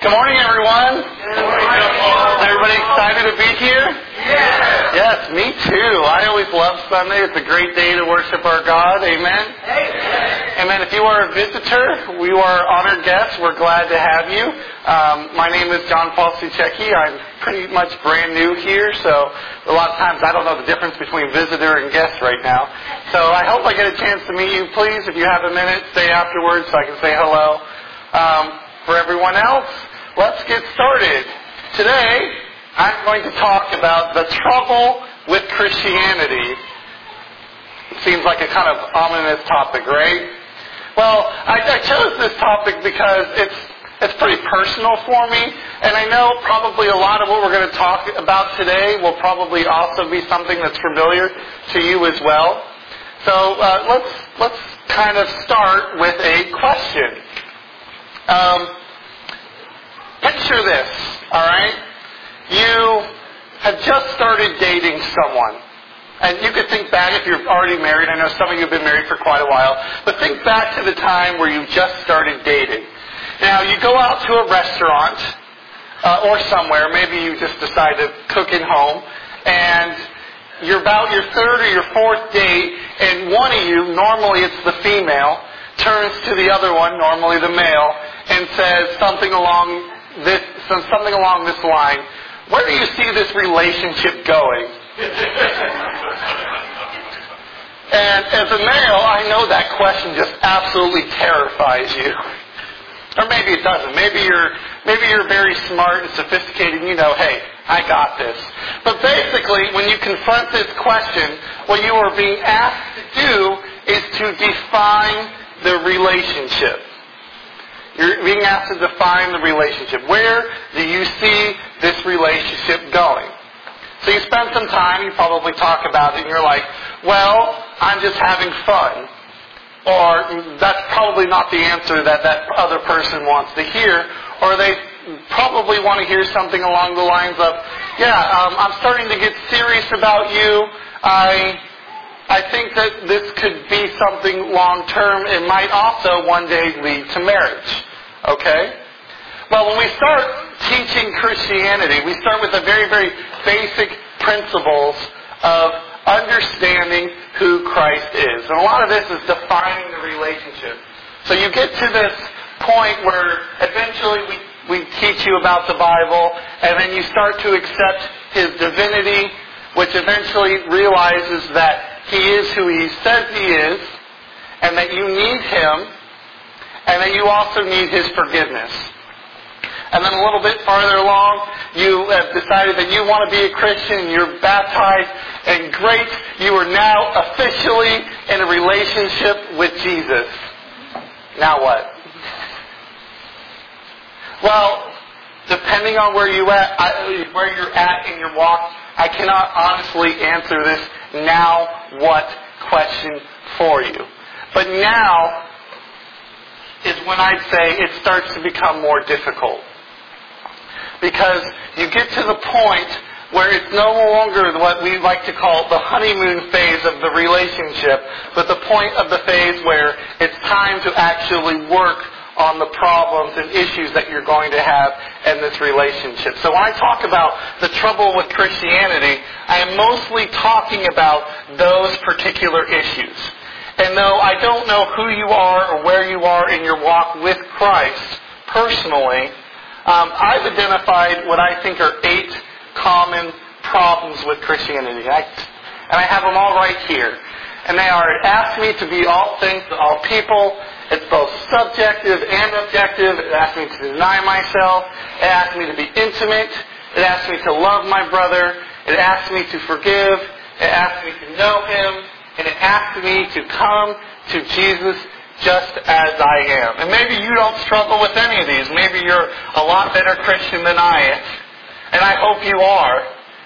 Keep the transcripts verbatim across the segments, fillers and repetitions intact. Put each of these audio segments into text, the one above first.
Good morning, everyone. Good morning. Is everybody excited to be here? Yes. Yes, me too. I always love Sunday. It's a great day to worship our God. Amen. Amen. Amen. If you are a visitor, we are honored guests. We're glad to have you. Um, my name is John Paul Suchecki. I'm pretty much brand new here, so a lot of times I don't know the difference between visitor and guest right now. So I hope I get a chance to meet you. Please, if you have a minute, stay afterwards so I can say hello. Um, for everyone else, let's get started. Today, I'm going to talk about the trouble with Christianity. It seems like a kind of ominous topic, right? Well, I, I chose this topic because it's it's pretty personal for me, and I know probably a lot of what we're going to talk about today will probably also be something that's familiar to you as well. So uh, let's let's kind of start with a question. Um, picture this, all right? You have just started dating someone. And you could think back if you're already married. I know some of you have been married for quite a while. But think back to the time where you just started dating. Now, you go out to a restaurant uh, or somewhere. Maybe you just decide to cook at home. And you're about your third or your fourth date. And one of you, normally it's the female, turns to the other one, normally the male, and says something along this, something along this line. Where do you see this relationship going? And as a male, I know that question just absolutely terrifies you. Or maybe it doesn't. Maybe you're maybe you're very smart and sophisticated and you know, hey, I got this. But basically, when you confront this question, what you are being asked to do is to define the relationship. You're being asked to define the relationship. Where do you see this relationship going? So you spend some time, you probably talk about it, and you're like, well, I'm just having fun. Or that's probably not the answer that that other person wants to hear. Or they probably want to hear something along the lines of, yeah, um, I'm starting to get serious about you. I... I think that this could be something long-term. It might also one day lead to marriage. Okay? Well, when we start teaching Christianity, we start with the very, very basic principles of understanding who Christ is. And a lot of this is defining the relationship. So you get to this point where eventually we, we teach you about the Bible, and then you start to accept His divinity, which eventually realizes that He is who He says He is, and that you need Him, and that you also need His forgiveness. And then a little bit farther along, you have decided that you want to be a Christian, you're baptized, and great, you are now officially in a relationship with Jesus. Now what? Well, depending on where you at, where you're at in your walk, I cannot honestly answer this now what question for you. But now is when I'd say it starts to become more difficult. Because you get to the point where it's no longer what we like to call the honeymoon phase of the relationship, but the point of the phase where it's time to actually work on the problems and issues that you're going to have in this relationship. So when I talk about the trouble with Christianity, I am mostly talking about those particular issues. And though I don't know who you are or where you are in your walk with Christ personally, um, I've identified what I think are eight common problems with Christianity. I, and I have them all right here. And they are, it asks me to be all things to all people. It's both subjective and objective. It asks me to deny myself. It asks me to be intimate. It asks me to love my brother. It asks me to forgive. It asks me to know Him. And it asks me to come to Jesus just as I am. And maybe you don't struggle with any of these. Maybe you're a lot better Christian than I am. And I hope you are.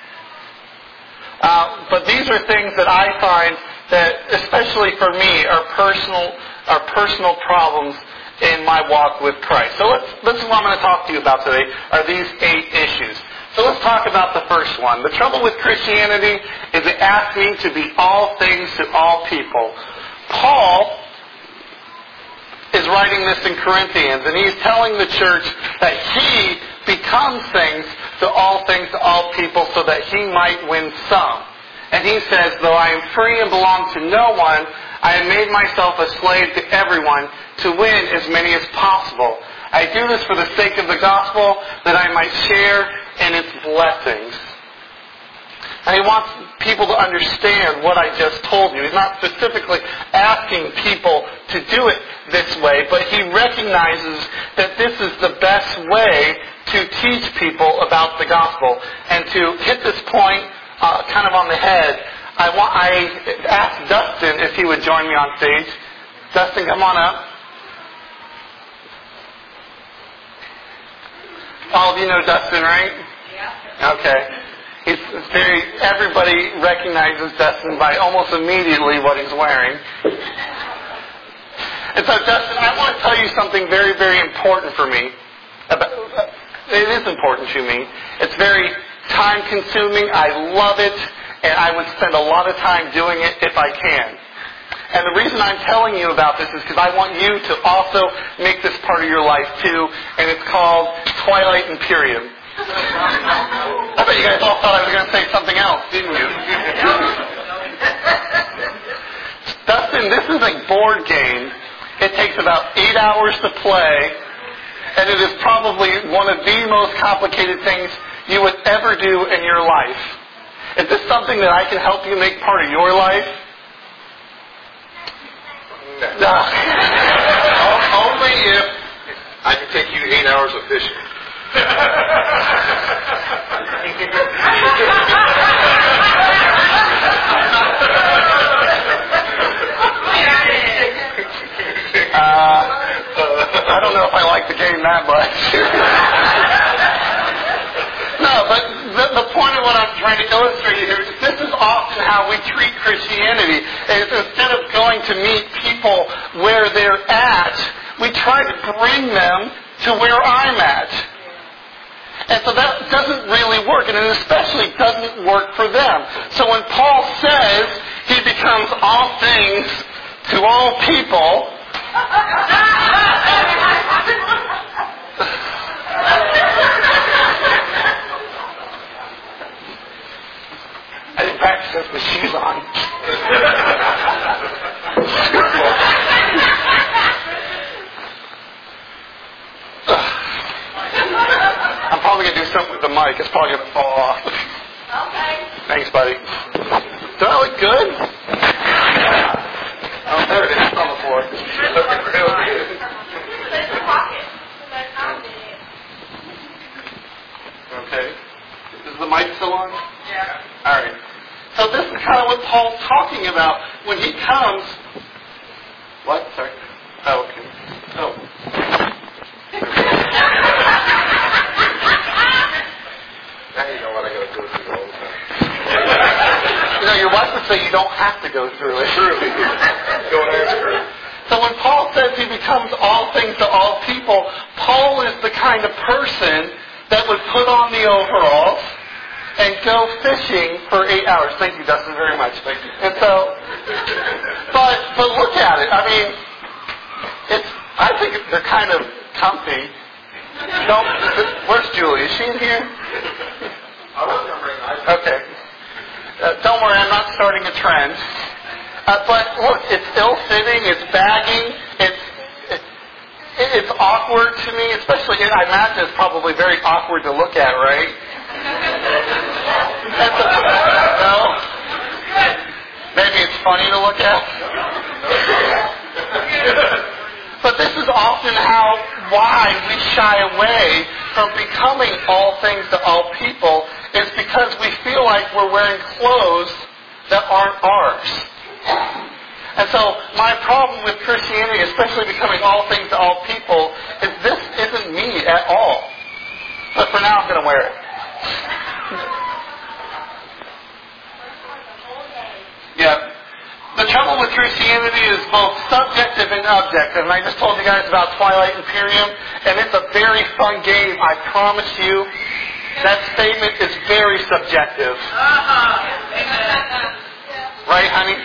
Uh, but these are things that I find that, especially for me, are personal are personal problems in my walk with Christ. So let's, this is what I'm going to talk to you about today, are these eight issues. So let's talk about the first one. The trouble with Christianity is it asks me to be all things to all people. Paul is writing this in Corinthians, and he's telling the church that he becomes things to all things to all people so that he might win some. And he says, though I am free and belong to no one, I have made myself a slave to everyone to win as many as possible. I do this for the sake of the gospel, that I might share in its blessings. And he wants people to understand what I just told you. He's not specifically asking people to do it this way, but he recognizes that this is the best way to teach people about the gospel. And to hit this point uh, kind of on the head, I, want, I asked Dustin if he would join me on stage. Dustin, come on up. All of you know Dustin, right? Yeah. Okay. He's very, everybody recognizes Dustin by almost immediately what he's wearing. And so, Dustin, I want to tell you something very, very important for me. About, it is important to me. It's very time-consuming. I love it, and I would spend a lot of time doing it if I can. And the reason I'm telling you about this is because I want you to also make this part of your life too, and it's called Twilight Imperium. I bet you guys all thought I was going to say something else, didn't you? Dustin, this is a board game. It takes about eight hours to play, and it is probably one of the most complicated things you would ever do in your life. Is this something that I can help you make part of your life? No. Only if I can take you eight hours of fishing. uh, I don't know if I like the game that much. No, but the, the point of what I'm trying to illustrate here is this is often how we treat Christianity. Is instead of going to meet people where they're at, we try to bring them to where I'm at. And so that doesn't really work, and it especially doesn't work for them. So when Paul says he becomes all things to all people, I didn't practice this with shoes on. I'm probably going to do something with the mic. It's probably going to fall off. Okay. Thanks, buddy. Do I look good? Oh, there it is. It's on the floor. You're looking real good. Okay. Is the mic still on? Yeah. All right. So this is kind of what Paul's talking about when he comes. What? Sorry. Oh, okay. Oh. Now you know what I got to go through all the time. You know, your wife would say you don't have to go through it. True. Go and ask her. So when Paul says he becomes all things to all people, Paul is the kind of person that would put on the overalls and go fishing for eight hours. Thank you, Dustin, very much. Thank you. And so, but but look at it. I mean, it's. I think they're kind of comfy. Don't. Where's Julie? Is she in here? I was going to bring ice. Okay. Uh, don't worry, I'm not starting a trend. Uh, but look, it's ill-fitting, it's bagging, it's it, it's awkward to me, especially, I imagine it's probably very awkward to look at, right? That's a, no? Maybe it's funny to look at? But this is often how, why we shy away from becoming all things to all people, is because we feel like we're wearing clothes that aren't ours. And so my problem with Christianity, especially becoming all things to all people, is this isn't me at all. But for now I'm going to wear it. Yeah. The trouble with Christianity is both subjective and objective. And I just told you guys about Twilight Imperium, and it's a very fun game, I promise you. That statement is very subjective. Right, honey?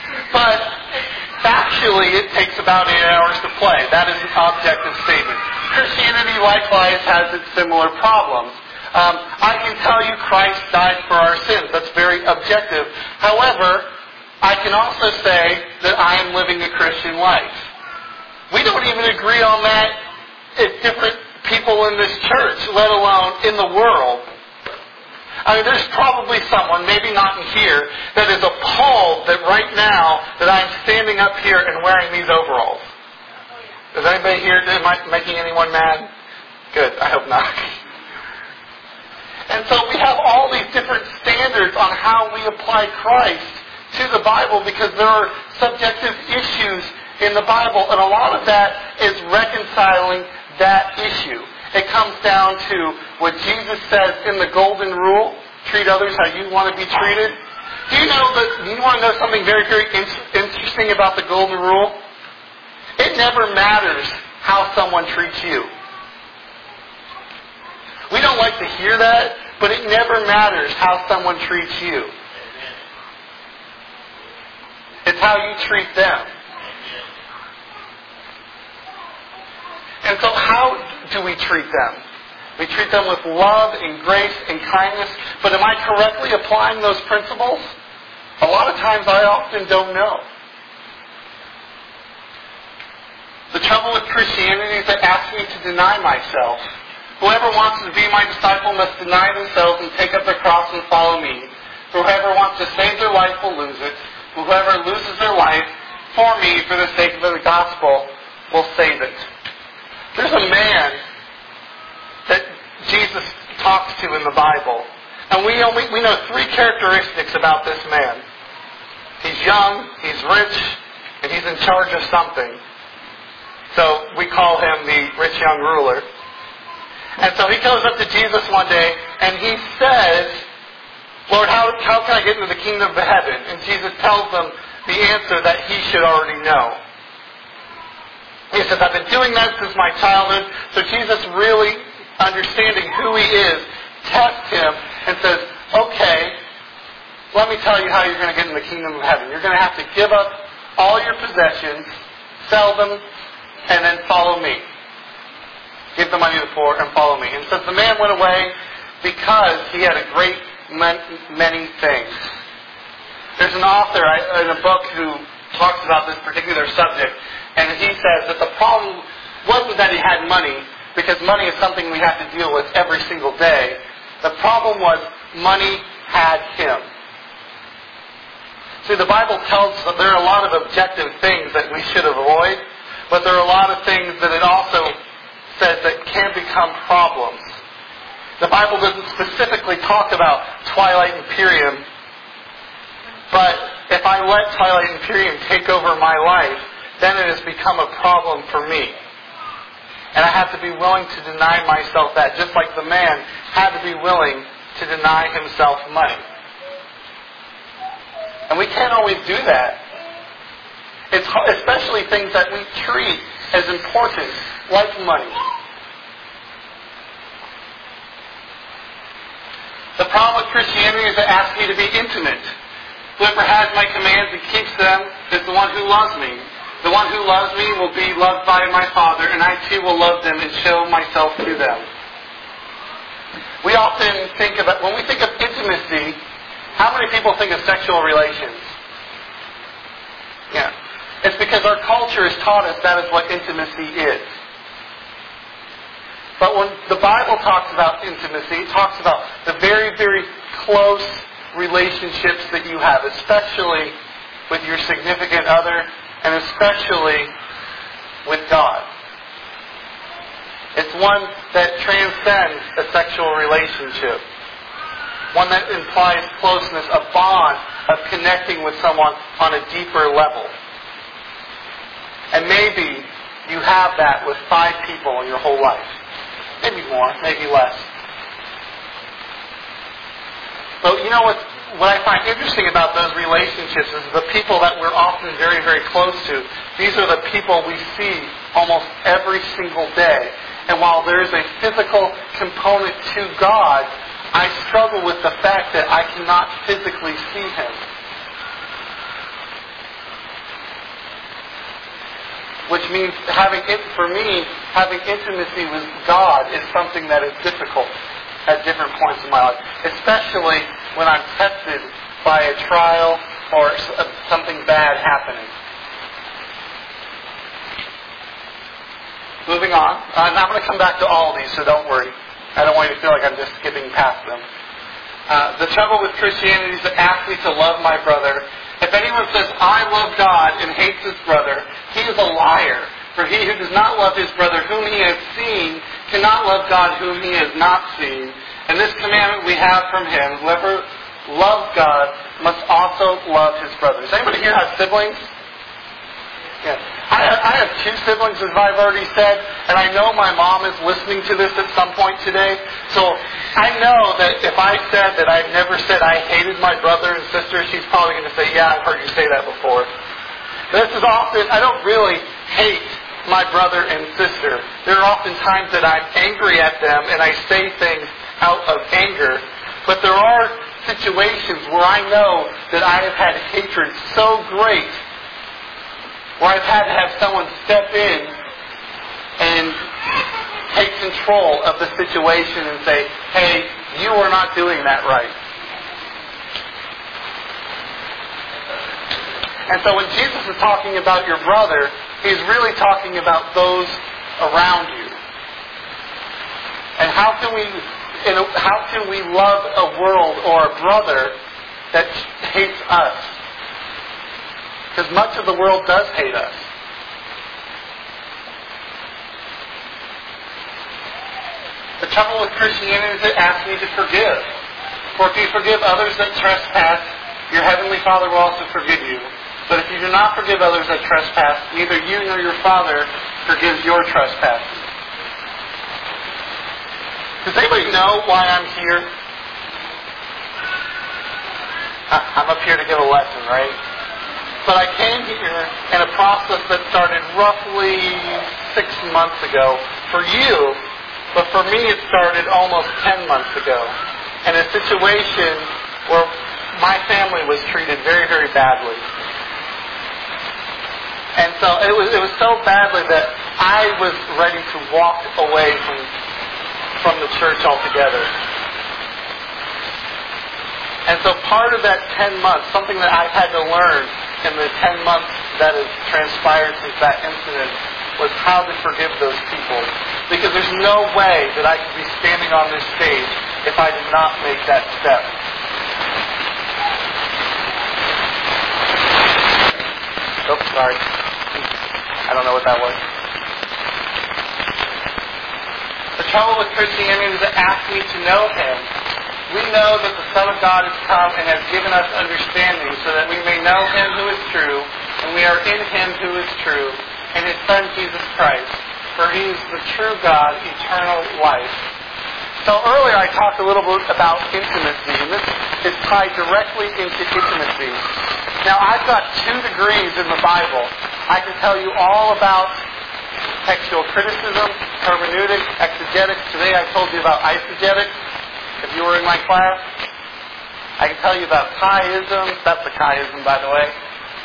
But actually, it takes about eight hours to play. That is an objective statement. Christianity likewise has its similar problems. Um, I can tell you Christ died for our sins. That's very objective. However, I can also say that I am living a Christian life. We don't even agree on that if different people in this church, let alone in the world. I mean, there's probably someone, maybe not in here, that is appalled that right now that I'm standing up here and wearing these overalls. Is anybody here, am I making anyone mad? Good, I hope not. And so we have all these different standards on how we apply Christ to the Bible because there are subjective issues in the Bible, and a lot of that is reconciling that issue. It comes down to what Jesus says in the Golden Rule, treat others how you want to be treated. Do you know that, do you want to know something very, very in- interesting about the Golden Rule? It never matters how someone treats you. We don't like to hear that, but it never matters how someone treats you. It's how you treat them. And so how do we treat them? We treat them with love and grace and kindness, but am I correctly applying those principles? A lot of times I often don't know. The trouble with Christianity is it asks me to deny myself. Whoever wants to be my disciple must deny themselves and take up their cross and follow me. Whoever wants to save their life will lose it. Whoever loses their life for me, for the sake of the gospel, will save it. There's a man that Jesus talks to in the Bible. And we only we know three characteristics about this man. He's young, he's rich, and he's in charge of something. So we call him the rich young ruler. And so he goes up to Jesus one day and he says, Lord, how, how can I get into the kingdom of heaven? And Jesus tells him the answer that he should already know. He says, I've been doing that since my childhood. So Jesus, really understanding who he is, tests him and says, okay, let me tell you how you're going to get in the kingdom of heaven. You're going to have to give up all your possessions, sell them, and then follow me. Give the money to the poor and follow me. And says the man went away because he had a great many things. There's an author in a book who talks about this particular subject, and he says that the problem wasn't that he had money, because money is something we have to deal with every single day. The problem was money had him. See, the Bible tells us that there are a lot of objective things that we should avoid, but there are a lot of things that it also says that can become problems. The Bible doesn't specifically talk about Twilight Imperium, but if I let Twilight Imperium take over my life, then it has become a problem for me. And I have to be willing to deny myself that, just like the man had to be willing to deny himself money. And we can't always do that. It's especially things that we treat as important, like money. The problem with Christianity is it asks me to be intimate. Whoever has my commands and keeps them is the one who loves me. The one who loves me will be loved by my Father, and I too will love them and show myself to them. We often think about, when we think of intimacy, how many people think of sexual relations? Yeah. It's because our culture has taught us that is what intimacy is. But when the Bible talks about intimacy, it talks about the very, very close relationships that you have, especially with your significant other, and especially with God. It's one that transcends a sexual relationship. One that implies closeness, a bond of connecting with someone on a deeper level. And maybe you have that with five people in your whole life. Maybe more, maybe less. But you know what, what I find interesting about those relationships is the people that we're often very, very close to. These are the people we see almost every single day. And while there's a physical component to God, I struggle with the fact that I cannot physically see Him. which means having it, for me, having intimacy with God is something that is difficult at different points in my life, especially when I'm tested by a trial or something bad happening. Moving on. I'm not going to come back to all of these, so don't worry. I don't want you to feel like I'm just skipping past them. Uh, the trouble with Christianity is to ask me to love my brother. If anyone says, I love God and hates his brother, he is a liar. For he who does not love his brother whom he has seen cannot love God whom he has not seen. And this commandment we have from him, whoever loves God must also love his brother. Does anybody here have siblings? Yeah. I have, I have two siblings, as I've already said, and I know my mom is listening to this at some point today. So I know that if I said that I've never said I hated my brother and sister, she's probably going to say, yeah, I've heard you say that before. This is often, I don't really hate my brother and sister. There are often times that I'm angry at them and I say things out of anger. But there are situations where I know that I have had hatred so great, where I've had to have someone step in and take control of the situation and say, hey, you are not doing that right. And so when Jesus is talking about your brother, he's really talking about those around you. And how can we, you know, how can we love a world or a brother that hates us? Because much of the world does hate us. The trouble with Christianity is it asks me to forgive. For if you forgive others that trespass, your heavenly Father will also forgive you. But if you do not forgive others that trespass, neither you nor your Father forgives your trespasses. Does anybody know why I'm here? I'm up here to give a lesson, right? But I came here in a process that started roughly six months ago for you, but for me it started almost ten months ago. In a situation where my family was treated very, very badly. And so it was it was so badly that I was ready to walk away from, from the church altogether. And so part of that ten months, something that I've had to learn in the ten months that has transpired since that incident, was how to forgive those people. Because there's no way that I could be standing on this stage if I did not make that step. Oops, sorry. I don't know what that was. The trouble with Christianity is it asks me to know Him. We know that the Son of God has come and has given us understanding so that we may know Him who is true, and we are in Him who is true, and His Son Jesus Christ. For He is the true God, eternal life. So earlier I talked a little bit about intimacy, and this is tied directly into intimacy. Now I've got two degrees in the Bible. I can tell you all about textual criticism, hermeneutics, exegetics. Today I told you about eisegetics. If you were in my class, I can tell you about chiasm. That's a chiasm, by the way.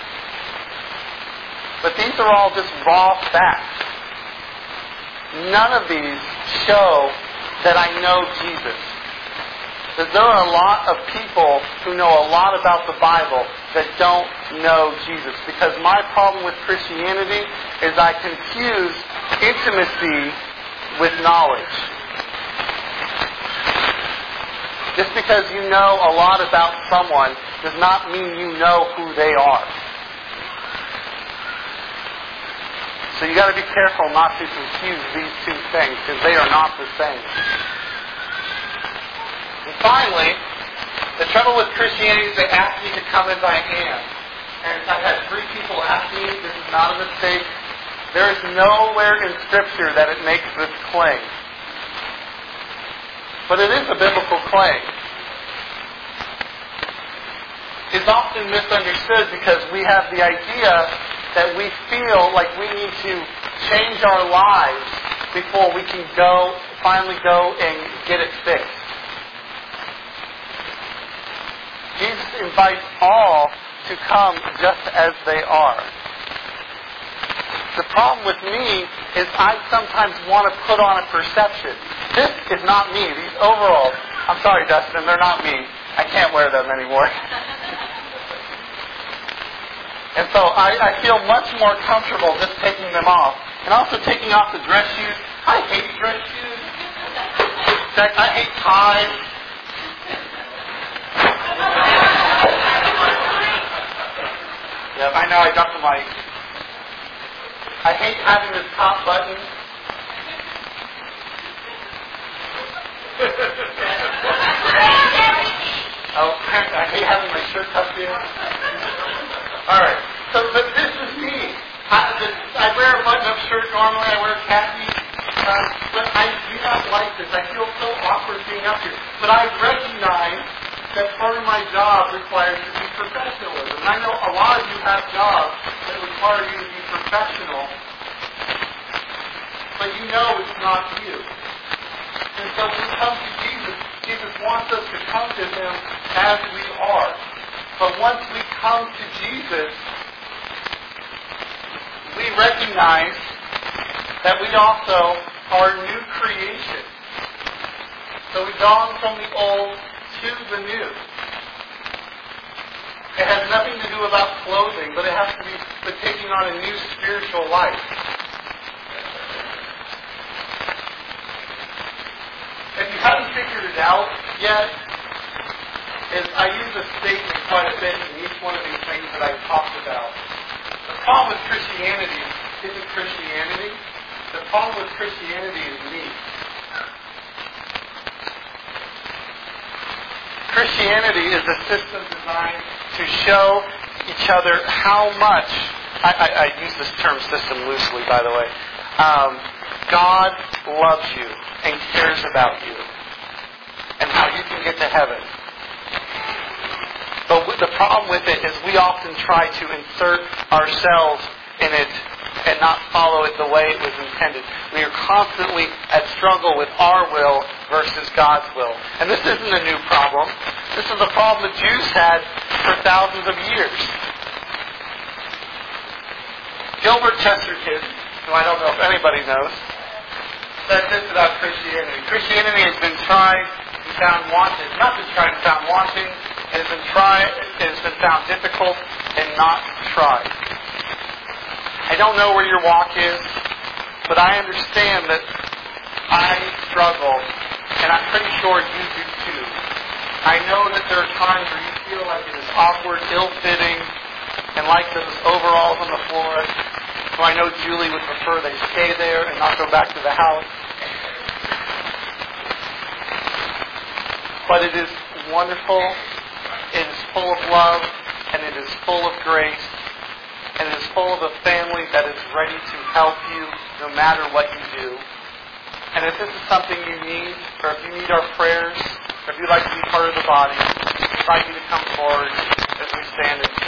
But these are all just raw facts. None of these show that I know Jesus. Because there are a lot of people who know a lot about the Bible that don't know Jesus. Because my problem with Christianity is I confuse intimacy with knowledge. Just because you know a lot about someone does not mean you know who they are. So you got to be careful not to confuse these two things, because they are not the same. And finally, the trouble with Christianity is they ask me to come as I am. And I've had three people ask me, this is not a mistake. There is nowhere in Scripture that it makes this claim. But it is a biblical claim. It's often misunderstood because we have the idea that we feel like we need to change our lives before we can go, finally go and get it fixed. Jesus invites all to come just as they are. The problem with me is I sometimes want to put on a perception. This is not me. These overalls, I'm sorry, Dustin, they're not me. I can't wear them anymore. And so I, I feel much more comfortable just taking them off. And also taking off the dress shoes. I hate dress shoes. In fact, I hate ties. Yep, I know I got the mic. I hate having this top button. Oh, I hate having my shirt tucked in. Alright, so, but this is me. I, this, I wear a button-up shirt normally, I wear khaki, uh, but I do not like this. I feel so awkward being up here. But I recognize that part of my job requires to be professionalism. And I know a lot of you have jobs that require you to be professional, but you know it's not you. And so when we come to Jesus, Jesus wants us to come to Him as we are. But once we come to Jesus, we recognize that we also are a new creation. So we've gone from the old to the new. It has nothing to do about clothing, but it has to be with taking on a new spiritual life. If you haven't figured it out yet, is I use a statement quite a bit in each one of these things that I've talked about. The problem with Christianity isn't Christianity. The problem with Christianity is me. Christianity is a system designed to show each other how much, I, I, I use this term system loosely, by the way, um, God loves you and cares about you and how you can get to heaven. But the problem with it is we often try to insert ourselves in it and not follow it the way it was intended. We are constantly at struggle with our will versus God's will. And this isn't a new problem. This is a problem the Jews had for thousands of years. Gilbert Chesterton, who I don't know if anybody knows, said this about Christianity. Christianity has been tried and found wanting. Not just tried and found wanting. It has been tried, it has been found difficult and not tried. I don't know where your walk is, but I understand that I struggle, and I'm pretty sure you do too. I know that there are times where you feel like it is awkward, ill-fitting, and like those overalls on the floor. So I know Julie would prefer they stay there and not go back to the house. But it is wonderful. It is full of love, and it is full of grace, and it is full of a family that is ready to help you no matter what you do. And if this is something you need, or if you need our prayers, or if you'd like to be part of the body, I invite you to come forward as we stand and